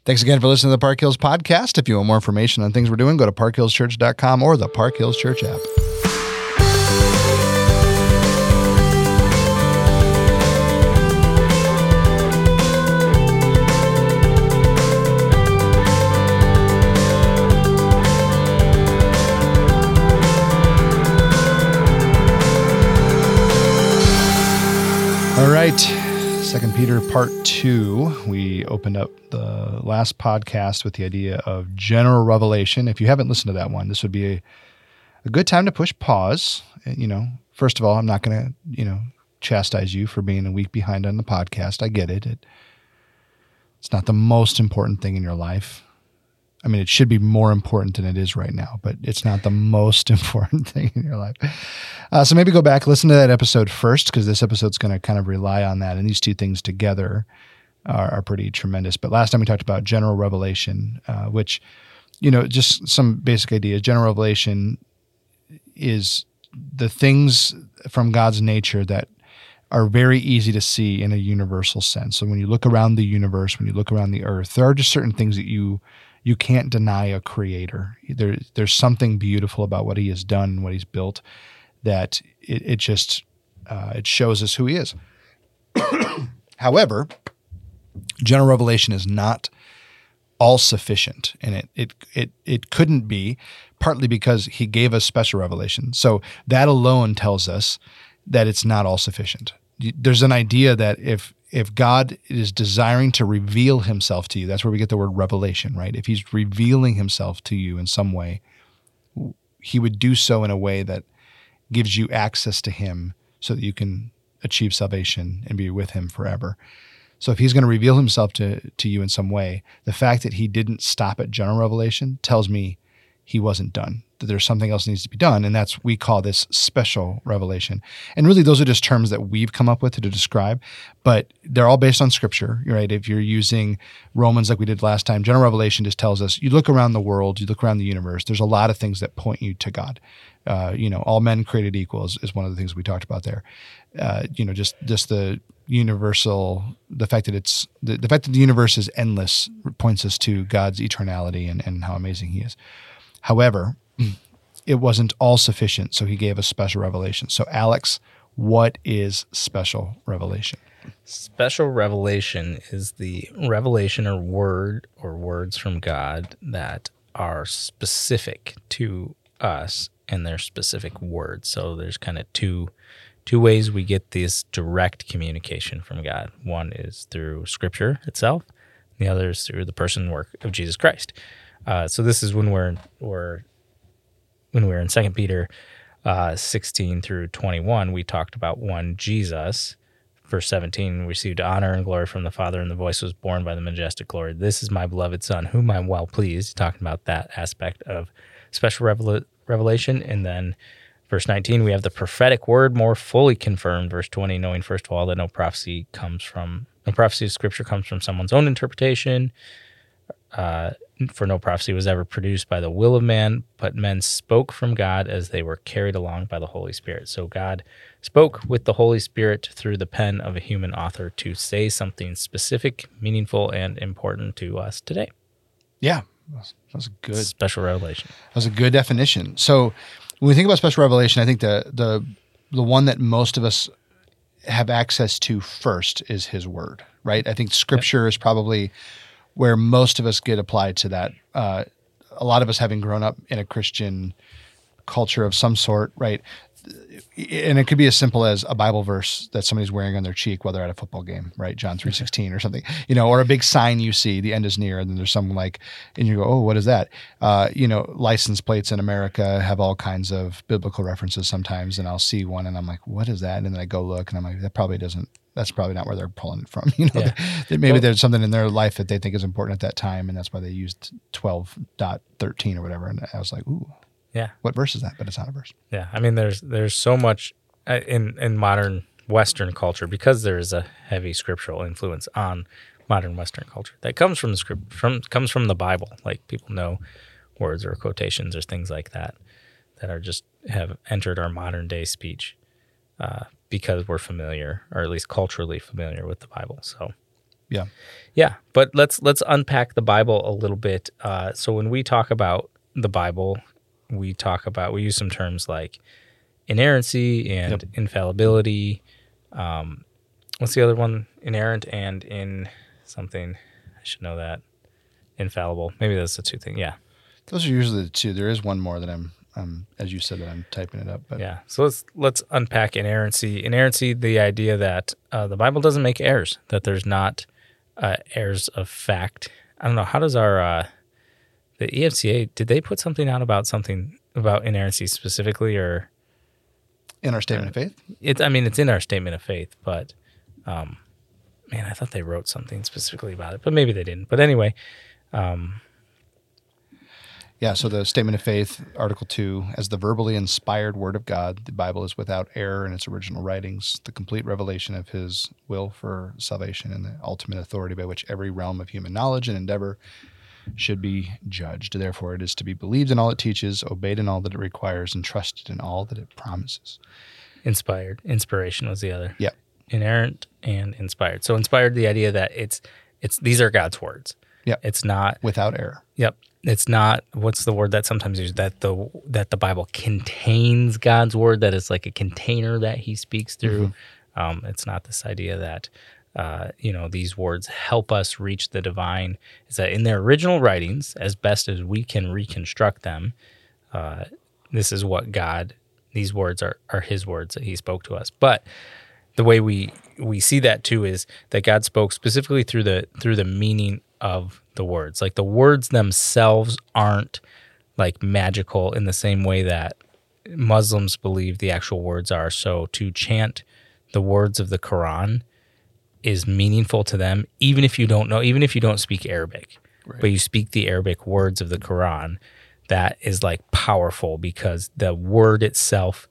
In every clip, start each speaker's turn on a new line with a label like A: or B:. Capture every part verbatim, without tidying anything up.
A: Thanks again for listening to the Park Hills Podcast. If you want more information on things we're doing, go to park hills church dot com or the Park Hills Church app. All right, Second Peter Part two. We opened up the last podcast with the idea of general revelation. If you haven't listened to that one, this would be a, a good time to push pause. You know, first of all, I'm not going to, you know, chastise you for being a week behind on the podcast. I get it. it. It's not the most important thing in your life. I mean, it should be more important than it is right now, but it's not the most important thing in your life. Uh, so maybe go back, listen to that episode first, because this episode's going to kind of rely on that. And these two things together are, are pretty tremendous. But last time we talked about general revelation, uh, which, you know, just some basic ideas. General revelation is the things from God's nature that are very easy to see in a universal sense. So when you look around the universe, when you look around the earth, there are just certain things that you You can't deny a creator. There, there's something beautiful about what he has done and what he's built that it, it just uh, it shows us who he is. However, general revelation is not all sufficient, and it it it it couldn't be, partly because he gave us special revelation. So that alone tells us that it's not all sufficient. There's an idea that if If God is desiring to reveal himself to you, that's where we get the word revelation, right? If he's revealing himself to you in some way, he would do so in a way that gives you access to him so that you can achieve salvation and be with him forever. So if he's going to reveal himself to, to you in some way, the fact that he didn't stop at general revelation tells me he wasn't done, that there's something else that needs to be done, and that's, we call this special revelation. And really, those are just terms that we've come up with to describe, but they're all based on Scripture, right? If you're using Romans like we did last time, general revelation just tells us, you look around the world, you look around the universe, there's a lot of things that point you to God. Uh, you know, all men created equal is, is one of the things we talked about there. Uh, you know, just just the universal, the fact that it's, the, the fact that the universe is endless points us to God's eternality and, and how amazing he is. However, it wasn't all sufficient, so he gave us special revelation. So, Alex, what is special revelation?
B: Special revelation is the revelation or word or words from God that are specific to us and their specific words. So there's kind of two two ways we get this direct communication from God. One is through Scripture itself, the other is through the person and work of Jesus Christ. Uh, so this is when we're we're when we were in Second Peter uh, sixteen through twenty-one. We talked about one Jesus. Verse seventeen, received honor and glory from the Father, and the voice was borne by the majestic glory. This is my beloved Son, whom I'm well pleased. Talking about that aspect of special revel- revelation. And then verse nineteen, we have the prophetic word more fully confirmed. Verse twenty, knowing first of all that no prophecy comes from no prophecy of Scripture comes from someone's own interpretation. Uh, for no prophecy was ever produced by the will of man, but men spoke from God as they were carried along by the Holy Spirit. So God spoke with the Holy Spirit through the pen of a human author to say something specific, meaningful, and important to us today.
A: Yeah, that was a good
B: special revelation.
A: That was a good definition. So when we think about special revelation, I think the the the one that most of us have access to first is his word, right? I think Scripture yep. is probably where most of us get applied to that. Uh, a lot of us having grown up in a Christian culture of some sort, right? And it could be as simple as a Bible verse that somebody's wearing on their cheek while they're at a football game, right? John three sixteen or something, you know, or a big sign you see, the end is near, and then there's some like, and you go, oh, what is that? Uh, you know, license plates in America have all kinds of biblical references sometimes, and I'll see one and I'm like, what is that? And then I go look and I'm like, that probably doesn't, that's probably not where they're pulling it from. You know, yeah. that maybe well, there's something in their life that they think is important at that time, and that's why they used twelve point thirteen or whatever. And I was like, ooh.
B: Yeah.
A: What verse is that? But it's not a verse.
B: Yeah. I mean, there's there's so much uh, in, in modern Western culture, because there is a heavy scriptural influence on modern Western culture that comes from the script, from comes from the Bible. Like, people know words or quotations or things like that that are just have entered our modern day speech uh, because we're familiar, or at least culturally familiar with the Bible. So
A: Yeah.
B: Yeah, but let's let's unpack the Bible a little bit. Uh, so when we talk about the Bible, we talk about we use some terms like inerrancy and
A: Yep.
B: infallibility. Um, what's the other one? Inerrant and in something. I should know that. Infallible. Maybe that's the two things. Yeah.
A: Those are usually the two. There is one more that I'm, um, as you said, that I'm typing it up. But
B: Yeah. So let's let's unpack inerrancy. Inerrancy, the idea that uh, the Bible doesn't make errors, that there's not uh, errors of fact. I don't know. How does our uh, the E F C A, did they put something out about something about inerrancy specifically, or
A: in our statement of faith,
B: it? I mean, it's in our statement of faith, but um, man, I thought they wrote something specifically about it, but maybe they didn't. But anyway. Um,
A: yeah. So the statement of faith, Article Two, as the verbally inspired Word of God, the Bible is without error in its original writings, the complete revelation of His will for salvation, and the ultimate authority by which every realm of human knowledge and endeavor should be judged. Therefore, it is to be believed in all it teaches, obeyed in all that it requires, and trusted in all that it promises.
B: Inspired. Inspiration was the other.
A: Yeah.
B: Inerrant and inspired. So inspired, the idea that it's it's these are God's words.
A: Yep.
B: It's not
A: without error.
B: Yep. It's not, what's the word that sometimes used, that the that the Bible contains God's word, that it's like a container that He speaks through. Mm-hmm. Um, it's not this idea that uh, you know, these words help us reach the divine. Is that in their original writings, as best as we can reconstruct them, uh, this is what God, these words are are His words that He spoke to us. But the way we we see that too is that God spoke specifically through the through the meaning of the words. Like the words themselves aren't like magical in the same way that Muslims believe the actual words are. So to chant the words of the Quran is meaningful to them, even if you don't know, even if you don't speak Arabic, right. But you speak the Arabic words of the Quran, that is like powerful because the word itself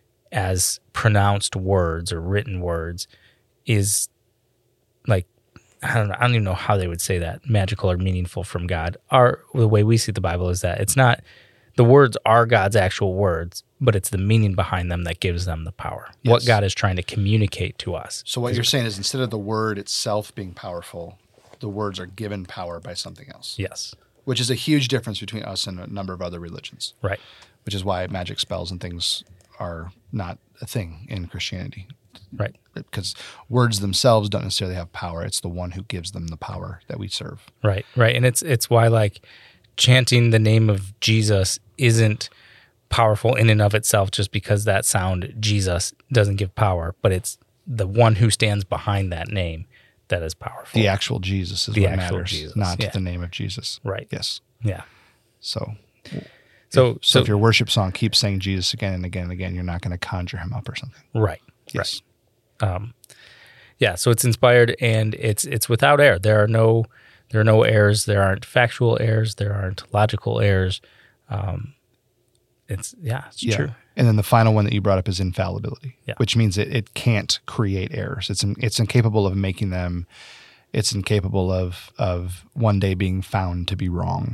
B: as pronounced words or written words is like, I don't know, I don't even know how they would say that, magical or meaningful from God. Our, the way we see the Bible is that it's not, the words are God's actual words, but it's the meaning behind them that gives them the power. Yes. What God is trying to communicate to us.
A: So what you're saying is instead of the word itself being powerful, the words are given power by something else.
B: Yes.
A: Which is a huge difference between us and a number of other religions.
B: Right.
A: Which is why magic spells and things are not a thing in Christianity.
B: Right.
A: Because words themselves don't necessarily have power. It's the one who gives them the power that we serve.
B: Right, right. And it's it's why like chanting the name of Jesus isn't powerful in and of itself just because that sound Jesus doesn't give power, but it's the one who stands behind that name that is powerful.
A: The actual Jesus is
B: the
A: what
B: actual
A: matters,
B: Jesus,
A: not
B: yeah.
A: the name of Jesus.
B: Right.
A: Yes.
B: Yeah.
A: So
B: So,
A: if, so,
B: so
A: if your worship song keeps saying Jesus again and again and again, you're not going to conjure Him up or something.
B: Right.
A: Yes.
B: Right. Um, yeah. So it's inspired and it's it's without error. There are no there are no errors. There aren't factual errors. There aren't logical errors. Um, it's yeah. It's
A: yeah.
B: true.
A: And then the final one that you brought up is infallibility,
B: yeah.
A: which means it, it can't create errors. It's it's incapable of making them. It's incapable of of one day being found to be wrong.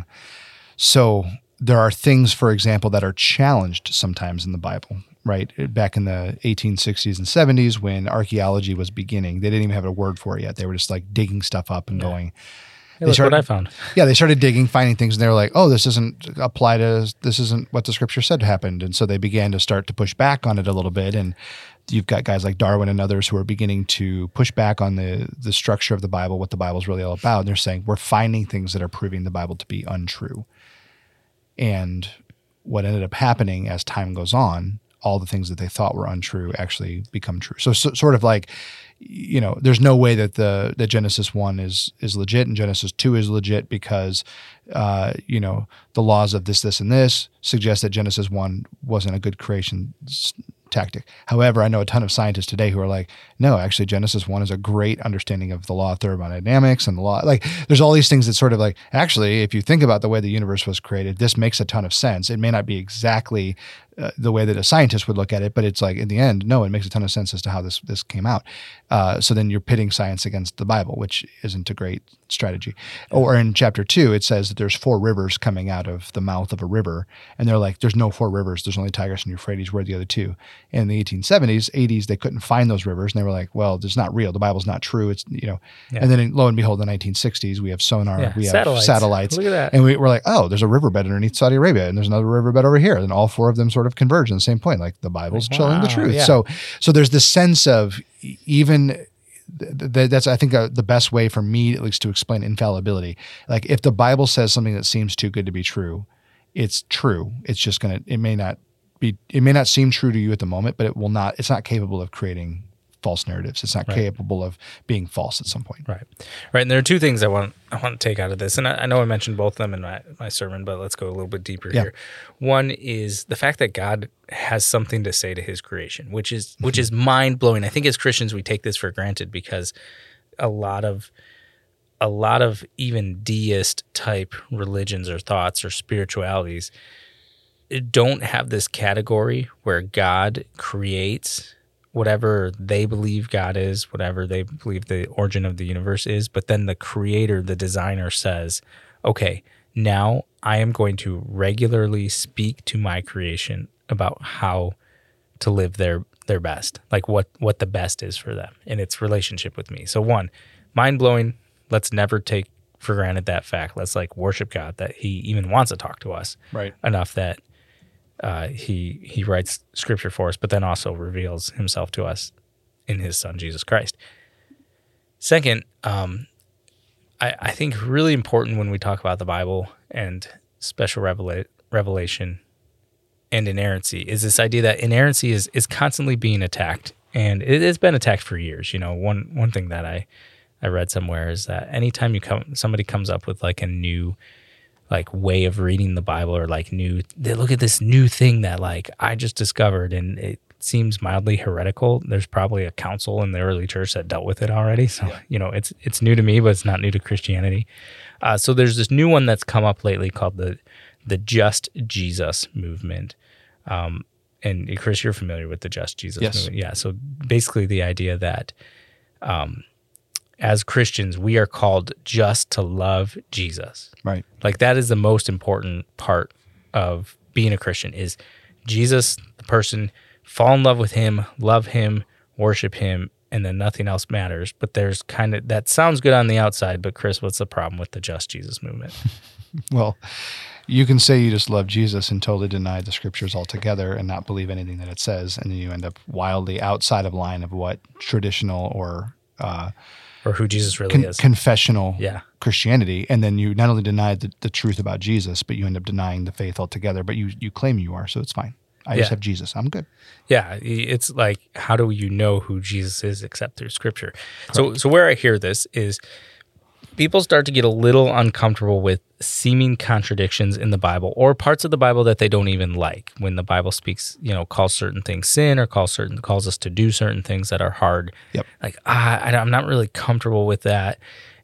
A: So there are things, for example, that are challenged sometimes in the Bible, right? Back in the eighteen sixties and seventies when archaeology was beginning, they didn't even have a word for it yet. They were just like digging stuff up and yeah. going.
B: Hey, look
A: started,
B: what I found.
A: Yeah, they started digging, finding things, and they were like, oh, this doesn't apply to, this isn't what the scripture said happened. And so they began to start to push back on it a little bit. And you've got guys like Darwin and others who are beginning to push back on the the structure of the Bible, what the Bible's really all about. And they're saying, we're finding things that are proving the Bible to be untrue. And what ended up happening as time goes on, all the things that they thought were untrue actually become true. So, so sort of like, you know, there's no way that the that Genesis one is is legit and Genesis two is legit because, uh, you know, the laws of this, this, and this suggest that Genesis one wasn't a good creation tactic. However, I know a ton of scientists today who are like, no, actually Genesis one is a great understanding of the law of thermodynamics and the law. Like there's all these things that sort of like, actually, if you think about the way the universe was created, this makes a ton of sense. It may not be exactly uh, the way that a scientist would look at it, but it's like in the end, no, it makes a ton of sense as to how this this came out. Uh, so then you're pitting science against the Bible, which isn't a great strategy. Or in chapter two, it says that there's four rivers coming out of the mouth of a river, and they're like, there's no four rivers, there's only Tigris and Euphrates. Where are the other two? In the eighteen seventies, eighties, they couldn't find those rivers, and they were like, well, it's not real. The Bible's not true. It's you know. Yeah. And then lo and behold, in the nineteen sixties, we have sonar, yeah. we have satellites. satellites,
B: Look at that.
A: and we, we're like, oh, there's a riverbed underneath Saudi Arabia, and there's another riverbed over here, and all four of them sort of converge in the same point. Like the Bible's wow, telling the truth. Yeah. So, so there's this sense of even th- th- that's I think uh, the best way for me at least to explain infallibility. Like if the Bible says something that seems too good to be true, it's true. It's just gonna. It may not be. It may not seem true to you at the moment, but it will not. It's not capable of creating false narratives. It's not right. capable of being false at some point.
B: Right. Right. And there are two things I want I want to take out of this. And I, I know I mentioned both of them in my, my sermon, but let's go a little bit deeper yeah. here. One is the fact that God has something to say to his creation, which is mm-hmm. which is mind-blowing. I think as Christians we take this for granted because a lot of a lot of even deist type religions or thoughts or spiritualities don't have this category where God creates whatever they believe God is, whatever they believe the origin of the universe is, but then the creator, the designer says, okay, now I am going to regularly speak to my creation about how to live their their best, like what, what the best is for them in its relationship with me. So one, mind-blowing, let's never take for granted that fact. Let's like worship God that he even wants to talk to us
A: right.
B: enough that Uh, he he writes scripture for us, but then also reveals himself to us in his son, Jesus Christ. Second, um, I, I think really important when we talk about the Bible and special revela- revelation and inerrancy is this idea that inerrancy is, is constantly being attacked, and it has been attacked for years. You know, one one thing that I, I read somewhere is that anytime you come, somebody comes up with like a new like way of reading the Bible or like new, they look at this new thing that like I just discovered and it seems mildly heretical. There's probably a council in the early church that dealt with it already. So, yeah. you know, it's, it's new to me, but it's not new to Christianity. Uh, so there's this new one that's come up lately called the, the Just Jesus movement. Um, and Chris, you're familiar with the Just Jesus
A: yes.
B: movement. Yeah. So basically the idea that, um, as Christians, we are called just to love Jesus.
A: Right.
B: Like that is the most important part of being a Christian is Jesus, the person, fall in love with him, love him, worship him, and then nothing else matters. But there's kind of, that sounds good on the outside, but Chris, what's the problem with the Just Jesus movement?
A: Well, you can say you just love Jesus and totally deny the scriptures altogether and not believe anything that it says, and then you end up wildly outside of line of what traditional or uh,
B: or who Jesus really
A: con-
B: is.
A: confessional
B: yeah.
A: Christianity, and then you not only deny the, the truth about Jesus, but you end up denying the faith altogether, but you, you claim you are, so it's fine. I
B: yeah.
A: just have Jesus. I'm good.
B: Yeah, it's like, how do you know who Jesus is except through Scripture? Correct. So so where I hear this is people start to get a little uncomfortable with seeming contradictions in the Bible or parts of the Bible that they don't even like. When the Bible speaks, you know, calls certain things sin or calls certain calls us to do certain things that are hard.
A: Yep.
B: Like, ah, I, I'm not really comfortable with that.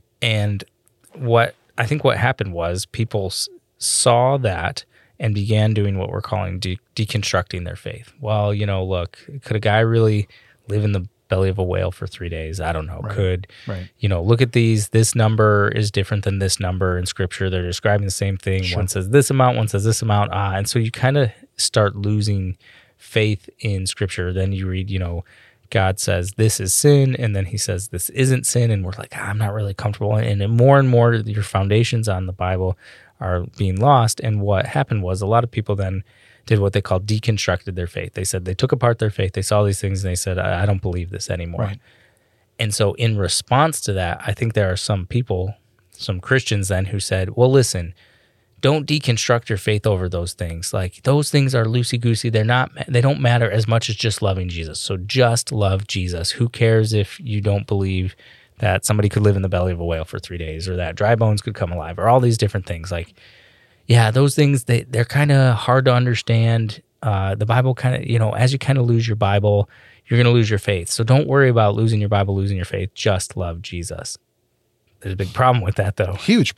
B: And what I think what happened was people s- saw that and began doing what we're calling de- deconstructing their faith. Well, you know, look, could a guy really live in the belly of a whale for three days? I don't know.
A: Right.
B: Could,
A: right.
B: you know, look at these. This number is different than this number in Scripture. They're describing the same thing.
A: Sure.
B: One says this amount, one says this amount. Ah, and so you kind of start losing faith in Scripture. Then you read, you know, God says this is sin, and then he says this isn't sin, and we're like, ah, I'm not really comfortable. And more and more your foundations on the Bible are being lost. And what happened was a lot of people then did what they called deconstructed their faith. They said they took apart their faith. They saw these things and they said, I, I don't believe this anymore.
A: Right.
B: And so in response to that, I think there are some people, some Christians then who said, well, listen, don't deconstruct your faith over those things. Like those things are loosey-goosey. They're not, they don't matter as much as just loving Jesus. So just love Jesus. Who cares if you don't believe that somebody could live in the belly of a whale for three days or that dry bones could come alive or all these different things. Like, yeah, those things, they, they're kind of hard to understand. Uh, the Bible kind of, you know, as you kind of lose your Bible, you're going to lose your faith. So don't worry about losing your Bible, losing your faith. Just love Jesus. There's a big problem with that, though.
A: Huge problem.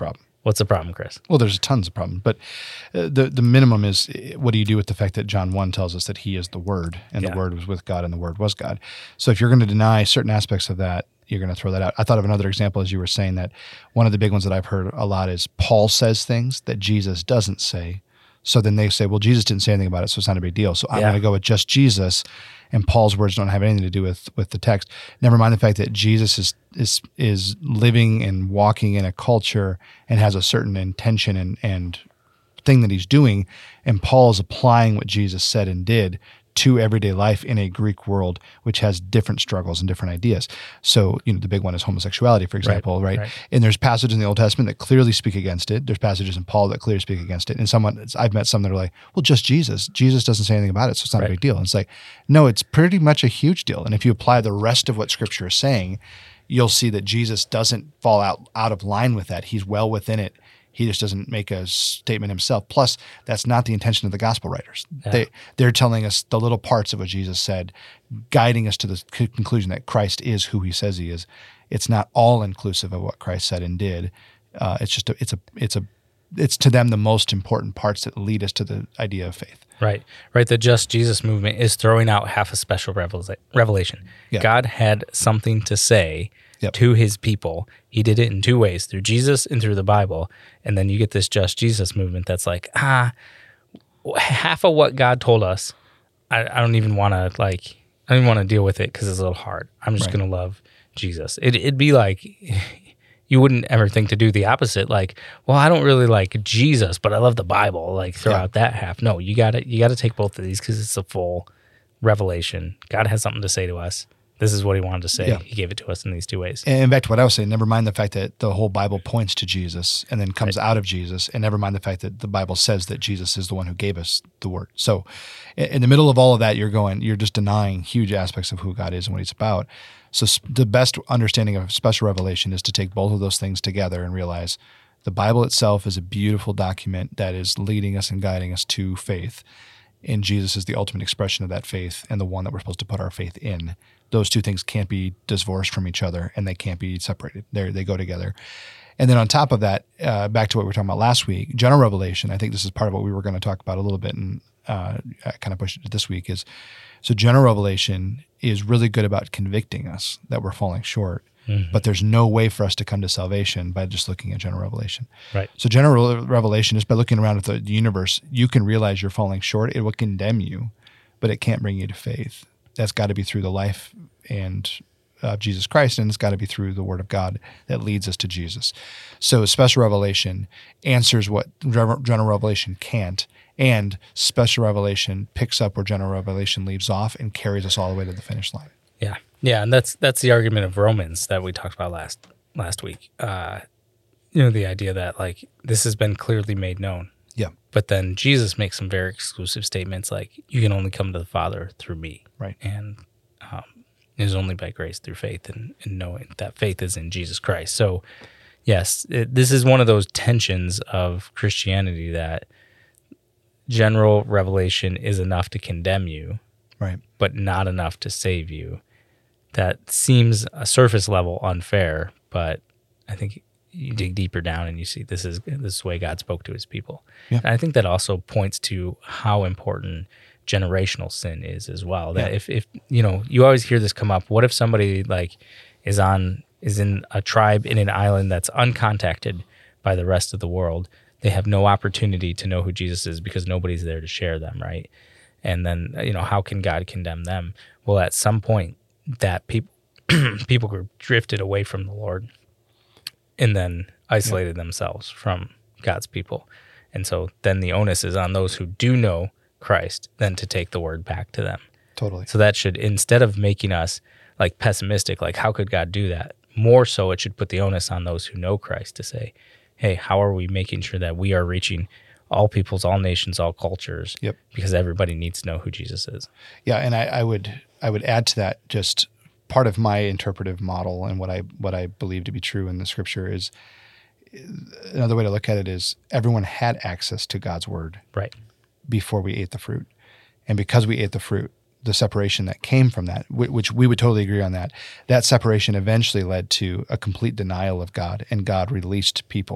B: What's the problem, Chris?
A: Well, there's tons of problems, but uh, the the minimum is, what do you do with the fact that John one tells us that he is the Word, and
B: Yeah.
A: the Word was with God, and the Word was God? So if you're going to deny certain aspects of that, you're going to throw that out. I thought of another example as you were saying that. One of the big ones that I've heard a lot is Paul says things that Jesus doesn't say. So then they say, well, Jesus didn't say anything about it, so it's not a big deal. So I'm
B: Yeah.
A: going to go with just Jesus, and Paul's words don't have anything to do with, with the text. Never mind the fact that Jesus is is is living and walking in a culture and has a certain intention and, and thing that he's doing, and Paul is applying what Jesus said and did to everyday life in a Greek world, which has different struggles and different ideas. So, you know, the big one is homosexuality, for example, right?
B: right.
A: And there's passages in the Old Testament that clearly speak against it. There's passages in Paul that clearly speak against it. And someone, I've met some that are like, well, just Jesus. Jesus doesn't say anything about it, so it's not
B: Right.
A: a big deal. And it's like, no, it's pretty much a huge deal. And if you apply the rest of what Scripture is saying, you'll see that Jesus doesn't fall out, out of line with that. He's well within it. He just doesn't make a statement himself. Plus, that's not the intention of the gospel writers.
B: Yeah.
A: They, they're telling us the little parts of what Jesus said, guiding us to the c- conclusion that Christ is who he says he is. It's not all inclusive of what Christ said and did. Uh, it's just a, it's a, it's a, it's to them the most important parts that lead us to the idea of faith.
B: Right, right. The Just Jesus movement is throwing out half a special revela- revelation.
A: Yeah.
B: God had something to say
A: Yep.
B: to his people. He did it in two ways, through Jesus and through the Bible. And then you get this Just Jesus movement that's like, ah, half of what God told us, I, I don't even want to like, I don't even want to deal with it because it's a little hard. I'm just
A: Right.
B: going to love Jesus. It, it'd be like, you wouldn't ever think to do the opposite. Like, well, I don't really like Jesus, but I love the Bible. Like, throw
A: Yeah.
B: out that half. No, you got to you got to take both of these because it's a full revelation. God has something to say to us. This is what he wanted to say.
A: Yeah.
B: He gave it to us in these two ways.
A: And back to what I was saying, never mind the fact that the whole Bible points to Jesus and then comes out of Jesus, and never mind the fact that the Bible says that Jesus is the one who gave us the word. So in in the middle of all of that, you're going, you're just denying huge aspects of who God is and what he's about. So s- the best understanding of special revelation is to take both of those things together and realize the Bible itself is a beautiful document that is leading us and guiding us to faith. And Jesus is the ultimate expression of that faith and the one that we're supposed to put our faith in. Those two things can't be divorced from each other, and they can't be separated. They they go together. And then on top of that, uh, back to what we were talking about last week, general revelation, I think this is part of what we were going to talk about a little bit, and uh, I kind of pushed it to this week, is so general revelation is really good about convicting us that we're falling short, but there's no way for us to come to salvation by just looking at general revelation.
B: Right.
A: So general revelation, just by looking around at the universe, you can realize you're falling short. It will condemn you, but it can't bring you to faith. That's got to be through the life and of Jesus Christ, and it's got to be through the Word of God that leads us to Jesus. So special revelation answers what general revelation can't, and special revelation picks up where general revelation leaves off and carries us all the way to the finish line.
B: Yeah, yeah, and that's that's the argument of Romans that we talked about last last week. Uh, you know, the idea that like this has been clearly made known.
A: Yeah,
B: But then Jesus makes some very exclusive statements like, you can only come to the Father through me.
A: right.
B: And um, it is only by grace through faith, and, and knowing that faith is in Jesus Christ. So, yes, it, this is one of those tensions of Christianity that general revelation is enough to condemn you,
A: Right. but
B: but not enough to save you. That seems a surface level unfair, but I think you dig deeper down and you see this is this is the way God spoke to his people.
A: Yeah.
B: And I think that also points to how important generational sin is as well. That
A: Yeah.
B: if, if you know, you always hear this come up. What if somebody like is on is in a tribe in an island that's uncontacted by the rest of the world? They have no opportunity to know who Jesus is because nobody's there to share them, right? And then, you know, how can God condemn them? Well, at some point, that people people were drifted away from the Lord and then isolated themselves from God's people. And so then the onus is on those who do know Christ then to take the word back to them.
A: Totally.
B: So that should, instead of making us like pessimistic, like how could God do that? More so it should put the onus on those who know Christ to say, hey, how are we making sure that we are reaching all peoples, all nations, all cultures?
A: Yep.
B: Because everybody needs to know who Jesus is.
A: Yeah, and I, I would I would add to that just part of my interpretive model and what I what I believe to be true in the Scripture is another way to look at it is everyone had access to God's word
B: Right.
A: before we ate the fruit, and because we ate the fruit, the separation that came from that, whi- which we would totally agree on that, that separation eventually led to a complete denial of God, and God released people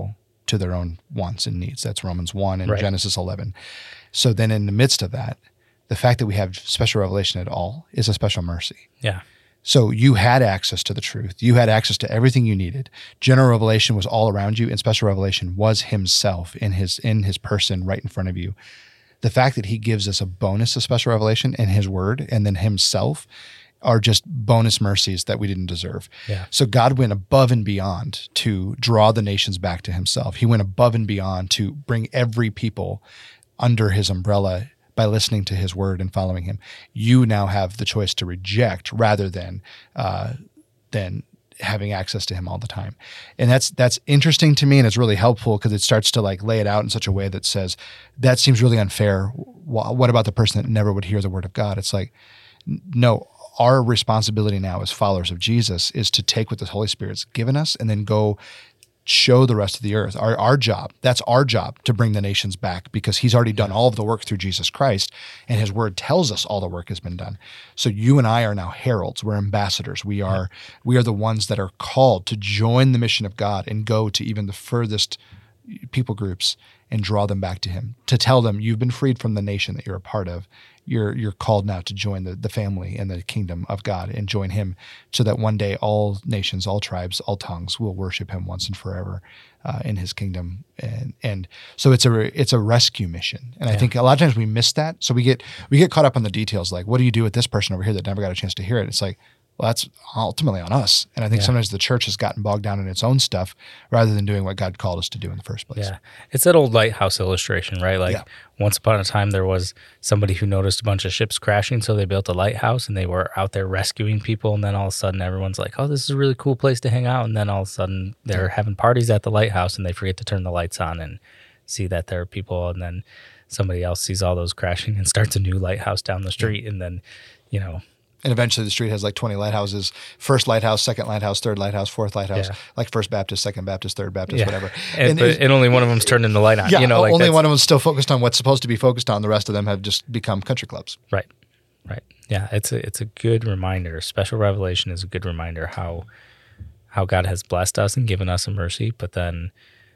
A: to their own wants and needs. That's Romans one and
B: Right.
A: Genesis eleven. So then in the midst of that, the fact that we have special revelation at all is a special mercy.
B: Yeah.
A: So you had access to the truth. You had access to everything you needed. General revelation was all around you, and special revelation was himself in his in his person right in front of you. The fact that he gives us a bonus of special revelation in his word and then himself are just bonus mercies that we didn't deserve.
B: Yeah.
A: So God went above and beyond to draw the nations back to himself. He went above and beyond to bring every people under his umbrella by listening to his word and following him. You now have the choice to reject rather than uh, than having access to him all the time. And that's that's interesting to me, and it's really helpful because it starts to like lay it out in such a way that says, that seems really unfair. Wh- What about the person that never would hear the word of God? It's like, n- no, our responsibility now as followers of Jesus is to take what the Holy Spirit's given us and then go show the rest of the earth. Our our job, that's our job, to bring the nations back, because he's already done all of the work through Jesus Christ, and his word tells us all the work has been done. So you and I are now heralds. We're ambassadors. We are we are the ones that are called to join the mission of God and go to even the furthest people groups and draw them back to him, to tell them you've been freed from the nation that you're a part of. You're you're called now to join the, the family and the kingdom of God and join him, so that one day all nations, all tribes, all tongues will worship him once and forever uh, in his kingdom. And and so it's a it's a rescue mission. And I
B: Yeah.
A: think a lot of times we miss that. So we get we get caught up on the details, like, what do you do with this person over here that never got a chance to hear it? It's like, well, that's ultimately on us. And I think
B: Yeah.
A: sometimes the church has gotten bogged down in its own stuff rather than doing what God called us to do in the first place.
B: Yeah. It's that old lighthouse illustration, right? Like
A: Yeah.
B: once upon a time, there was somebody who noticed a bunch of ships crashing. So they built a lighthouse and they were out there rescuing people. And then all of a sudden everyone's like, oh, this is a really cool place to hang out. And then all of a sudden they're having parties at the lighthouse and they forget to turn the lights on and see that there are people. And then somebody else sees all those crashing and starts a new lighthouse down the street. And then, you know,
A: And eventually the street has like twenty lighthouses: first lighthouse, second lighthouse, third lighthouse, fourth lighthouse,
B: Yeah.
A: like First Baptist, Second Baptist, Third Baptist,
B: yeah.
A: whatever.
B: And,
A: it's-
B: but, and only one of them's turning the light on.
A: yeah,
B: you know, like
A: only
B: that's-
A: one of them's still focused on what's supposed to be focused on. The rest of them have just become country clubs.
B: Right. Right. Yeah. It's a it's a good reminder. Special revelation is a good reminder how how God has blessed us and given us a mercy, but then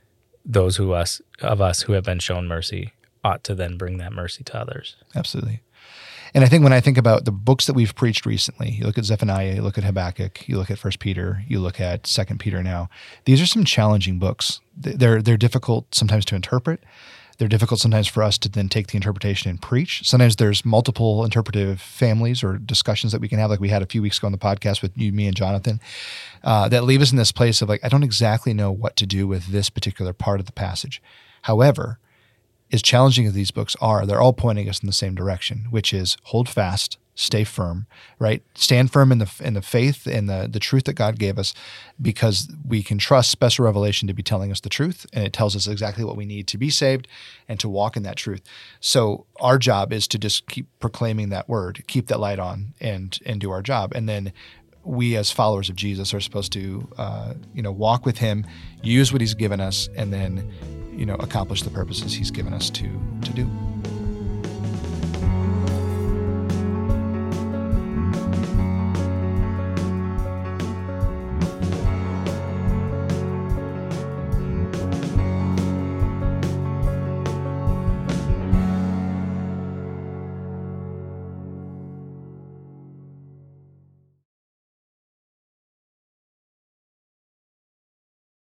B: those who us of us who have been shown mercy ought to then bring that mercy to others.
A: Absolutely. And I think when I think about the books that we've preached recently, you look at Zephaniah, you look at Habakkuk, you look at First Peter, you look at Second Peter now, these are some challenging books. They're they're difficult sometimes to interpret. They're difficult sometimes for us to then take the interpretation and preach. Sometimes there's multiple interpretive families or discussions that we can have, like we had a few weeks ago on the podcast with you, me, and Jonathan, uh, that leave us in this place of like, I don't exactly know what to do with this particular part of the passage. However, as challenging as these books are, they're all pointing us in the same direction, which is hold fast, stay firm, right? Stand firm in the in the faith and the, the truth that God gave us, because we can trust special revelation to be telling us the truth, and it tells us exactly what we need to be saved and to walk in that truth. So our job is to just keep proclaiming that word, keep that light on, and and do our job. And then we as followers of Jesus are supposed to, uh, you know, walk with him, use what he's given us, and then, you know, accomplish the purposes he's given us to to do.